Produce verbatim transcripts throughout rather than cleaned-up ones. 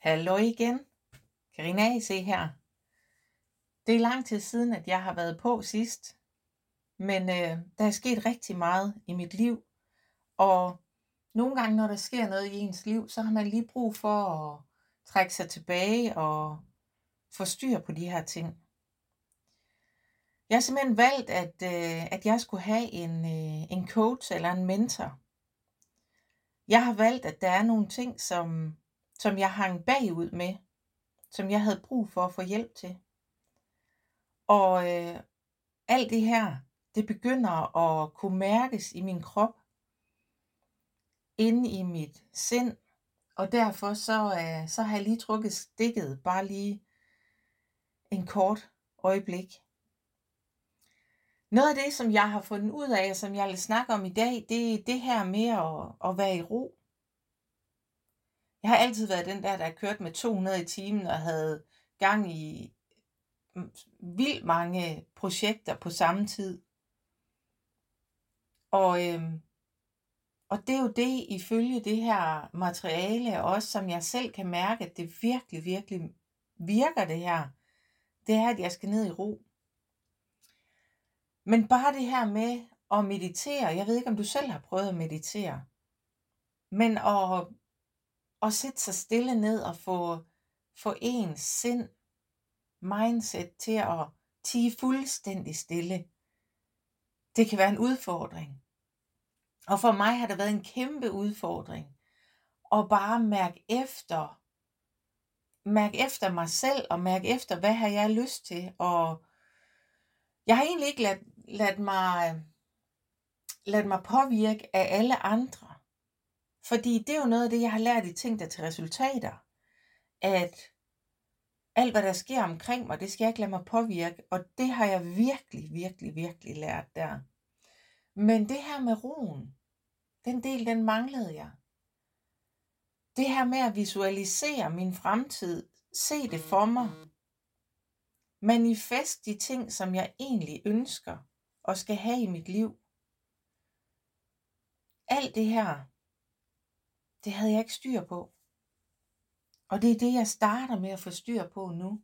Hallo igen. Karina A C her. Det er lang tid siden, at jeg har været på sidst, men øh, der er sket rigtig meget i mit liv, og nogle gange, når der sker noget i ens liv, så har man lige brug for at trække sig tilbage og få styr på de her ting. Jeg har simpelthen valgt, at, øh, at jeg skulle have en, øh, en coach eller en mentor. Jeg har valgt, at der er nogle ting, som, som jeg hang bagud med, som jeg havde brug for at få hjælp til. Og øh, alt det her, det begynder at kunne mærkes i min krop, inde i mit sind, og derfor så, øh, så har jeg lige trukket stikket, bare lige en kort øjeblik. Noget af det, som jeg har fundet ud af, og som jeg vil snakke om i dag, det er det her med at, at være i ro. Jeg har altid været den der, der kørte med to hundrede i timen og havde gang i vildt mange projekter på samme tid. Og, øhm, og det er jo det, ifølge det her materiale, også som jeg selv kan mærke, at det virkelig, virkelig virker det her. Det er, at jeg skal ned i ro. Men bare det her med at meditere, jeg ved ikke, om du selv har prøvet at meditere, men at, at sætte sig stille ned og få, få ens sind, mindset til at tie fuldstændig stille. Det kan være en udfordring. Og for mig har det været en kæmpe udfordring at bare mærke efter, mærke efter mig selv og mærke efter, hvad har jeg lyst til. Og jeg har egentlig ikke ladt, ladt, mig, ladt mig påvirke af alle andre. Fordi det er jo noget af det, jeg har lært i Tænk dig til resultater. At alt, hvad der sker omkring mig, det skal jeg ikke lade mig påvirke. Og det har jeg virkelig, virkelig, virkelig lært der. Men det her med roen, den del, den manglede jeg. Det her med at visualisere min fremtid, se det for mig, manifest de ting, som jeg egentlig ønsker og skal have i mit liv. Alt det her, det havde jeg ikke styr på. Og det er det, jeg starter med at få styr på nu.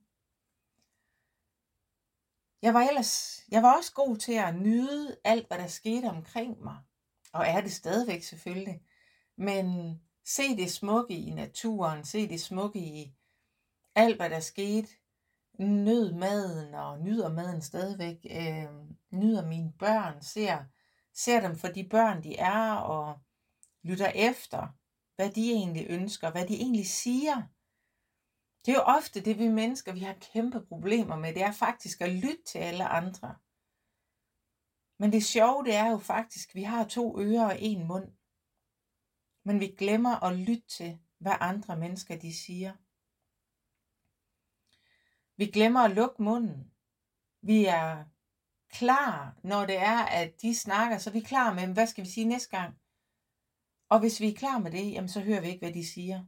Jeg var ellers, jeg var også god til at nyde alt, hvad der skete omkring mig. Og er det stadigvæk selvfølgelig. Men se det smukke i naturen, se det smukke i alt, hvad der skete. Nød maden og nyder maden stadigvæk. Øh, nyder mine børn, ser, ser dem for de børn, de er, og lytter efter, hvad de egentlig ønsker, hvad de egentlig siger. Det er jo ofte det, vi mennesker, vi har kæmpe problemer med, det er faktisk at lytte til alle andre. Men det sjove, det er jo faktisk, at vi har to ører og en mund. Men vi glemmer at lytte til, hvad andre mennesker de siger. Vi glemmer at lukke munden. Vi er klar, når det er, at de snakker, så er vi klar med, hvad skal vi sige næste gang? Og hvis vi er klar med det, jamen så hører vi ikke, hvad de siger.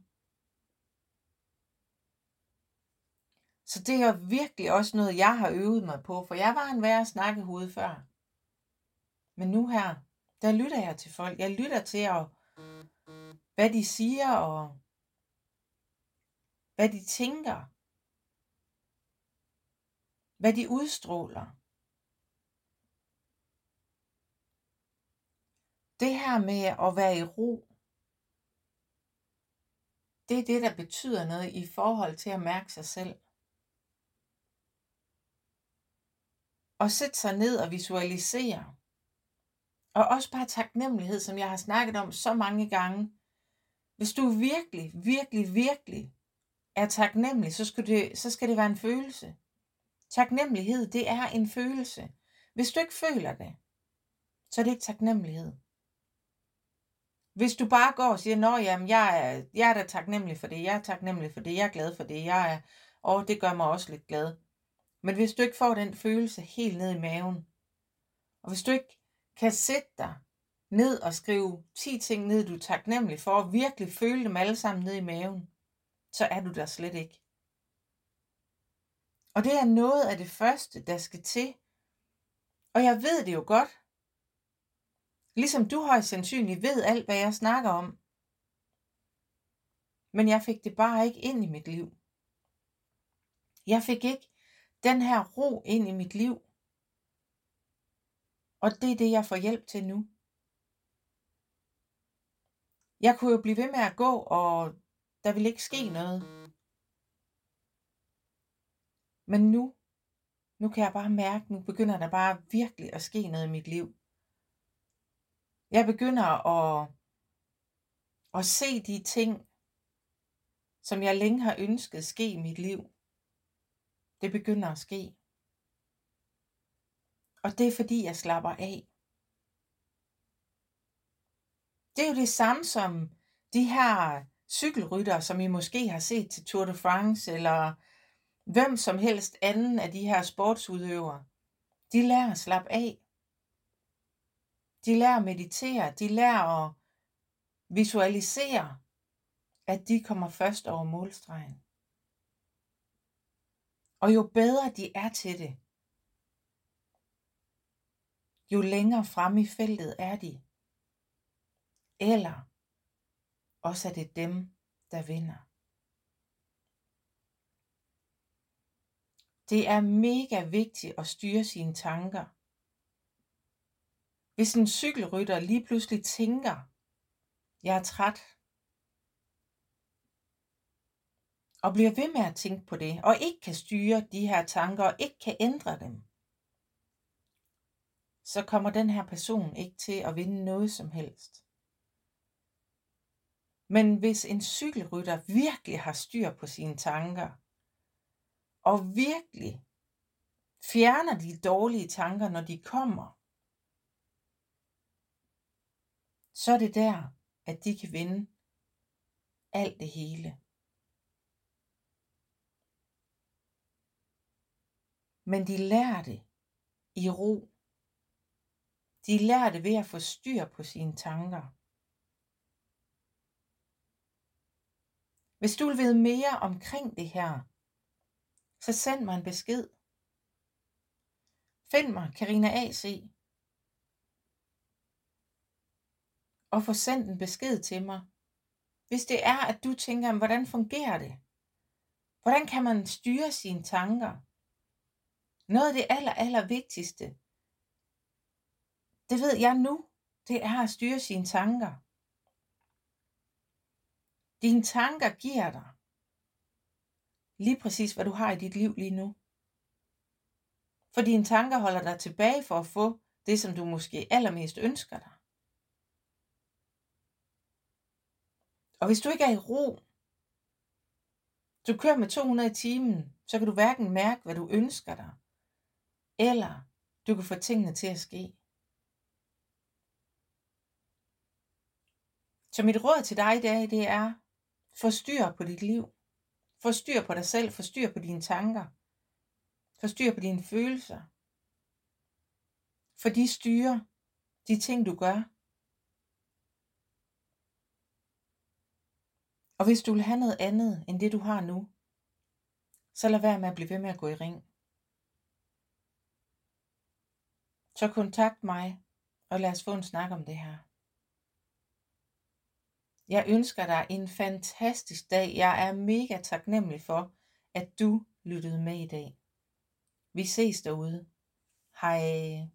Så det er virkelig også noget, jeg har øvet mig på, for jeg var en værre snakkehoved før. Men nu her, der lytter jeg til folk. Jeg lytter til, at, hvad de siger, og hvad de tænker. Hvad de udstråler. Det her med at være i ro, det er det, der betyder noget i forhold til at mærke sig selv. Og sætte sig ned og visualisere. Og også bare taknemmelighed, som jeg har snakket om så mange gange. Hvis du virkelig, virkelig, virkelig er taknemmelig, så skal det, så skal det være en følelse. Taknemmelighed, det er en følelse. Hvis du ikke føler det, så er det ikke taknemmelighed. Hvis du bare går og siger, nå jamen, jeg er, jeg er da taknemmelig for det, jeg er taknemmelig for det, jeg er glad for det, jeg er, og det gør mig også lidt glad. Men hvis du ikke får den følelse helt ned i maven, og hvis du ikke kan sætte dig ned og skrive ti ting ned, du er taknemmelig for, og virkelig føle dem alle sammen ned i maven, så er du der slet ikke. Og det er noget af det første, der skal til. Og jeg ved det jo godt. Ligesom du højst sandsynligt ved alt, hvad jeg snakker om. men jeg fik det bare ikke ind i mit liv. Jeg fik ikke den her ro ind i mit liv. Og det er det, jeg får hjælp til nu. Jeg kunne jo blive ved med at gå, og der ville ikke ske noget. Men nu, nu kan jeg bare mærke, nu begynder der bare virkelig at ske noget i mit liv. Jeg begynder at, at se de ting, som jeg længe har ønsket ske i mit liv. Det begynder at ske. Og det er fordi, jeg slapper af. Det er jo det samme som de her cykelryttere, som I måske har set til Tour de France, eller hvem som helst anden af de her sportsudøvere. De lærer at slappe af. De lærer at meditere. De lærer at visualisere, at de kommer først over målstregen. Og jo bedre de er til det, jo længere fremme i feltet er de. Eller også er det dem, der vinder. Det er mega vigtigt at styre sine tanker. Hvis en cykelrytter lige pludselig tænker, jeg er træt, og bliver ved med at tænke på det, og ikke kan styre de her tanker, og ikke kan ændre dem, så kommer den her person ikke til at vinde noget som helst. Men hvis en cykelrytter virkelig har styr på sine tanker, og virkelig fjerner de dårlige tanker, når de kommer, så er det der, at de kan vinde alt det hele. Men de lærer det i ro. De lærer det ved at få styr på sine tanker. Hvis du vil vide mere omkring det her, så send mig en besked. Find mig, Karina A C, og få sendt en besked til mig. Hvis det er, at du tænker, hvordan fungerer det? Hvordan kan man styre sine tanker? Noget af det aller, aller vigtigste, det ved jeg nu, det er at styre sine tanker. Dine tanker giver dig lige præcis, hvad du har i dit liv lige nu. For dine tanker holder dig tilbage for at få det, som du måske allermest ønsker dig. Og hvis du ikke er i ro, du kører med to hundrede i timen, så kan du hverken mærke, hvad du ønsker dig, eller du kan få tingene til at ske. Så mit råd til dig i dag, det er, få styr på dit liv. Få styr på dig selv, få styr på dine tanker. Få styr på dine følelser. For de styrer de ting, du gør. Og hvis du vil have noget andet, end det du har nu, så lad være med at blive ved med at gå i ring. Så kontakt mig, og lad os få en snak om det her. Jeg ønsker dig en fantastisk dag. Jeg er mega taknemmelig for, at du lyttede med i dag. Vi ses derude. Hej.